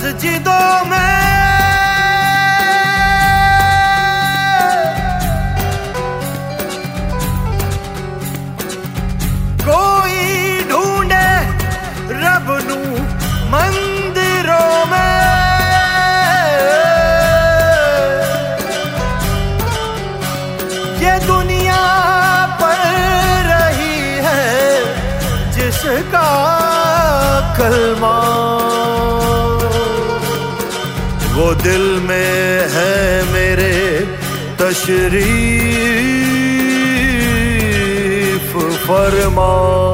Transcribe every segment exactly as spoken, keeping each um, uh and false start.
मस्जिदों में कोई ढूंढे रब नू मंदिरों में ये दुनिया पढ़ रही है जिसका कलमा, वो दिल में है मेरे तशरीफ फरमा।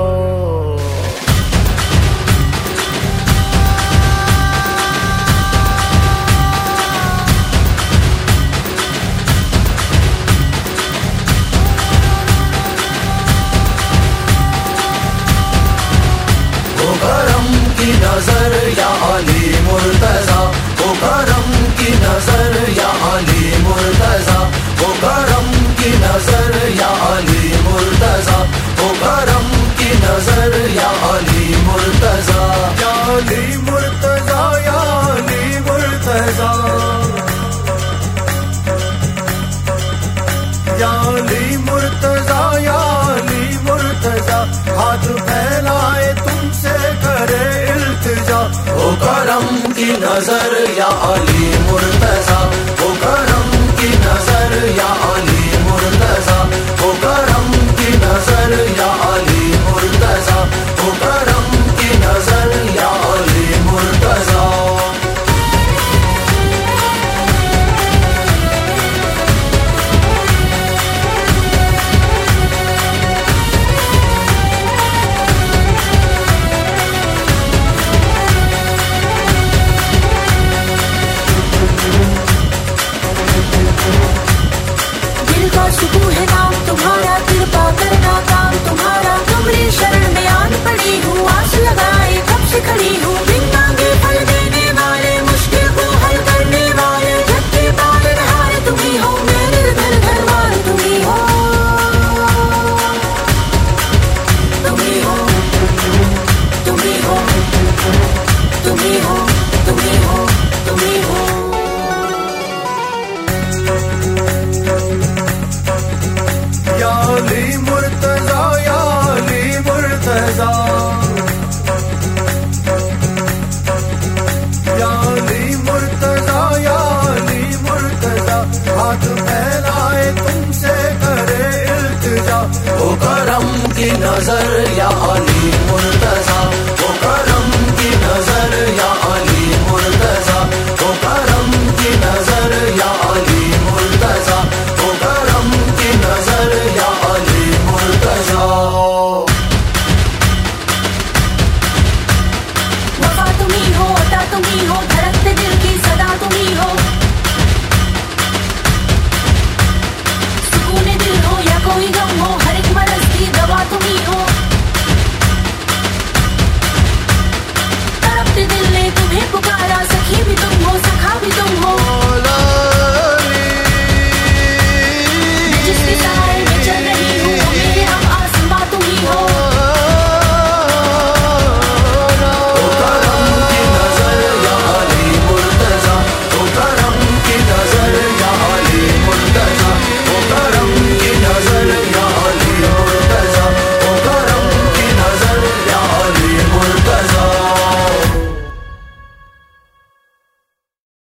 नजर या अली मुर्तजा, ओ करम की नजर या अली मुर्तजा, ओ करम की नजर या अली मुर्तजा, ओ करम की नजर या अली मुर्तजा, या अली मुर्तजा, या अली मुर्तजा, या अली मुर्तजा, या अली मुर्तजा, हाथ फैलाए तुमसे करे इल्तिजा। ओ करम की नजर या अली मुर्तजा, ओ करम की नजर या अली मुर्तजा, ओ करम की नजर या अली मुर्तजा, ओ करम की नजर या अली मुर्तजा। सुकून है नाम तुम्हारा, कृपा करना काम तुम्हारा, तुम्हारी शरण में आन पड़ी हूँ, आस लगाए कब से खड़ी हूँ, बिन मांगे फल देने वाले, मुश्किल को हल करने वाले, जग के पालनहार तुम ही हो, मेरे घर घरवार तुम ही हो, तुम ही हो, तुम ही हो, तुम ही हो, तुम ही हो, तुम ही हो। या अली मुर्तजा, या अली मुर्तजा, या अली मुर्तजा, या अली मुर्तजा, हाथ फैलाए तुमसे करे इल्तिजा। ओ करम की नजर या अली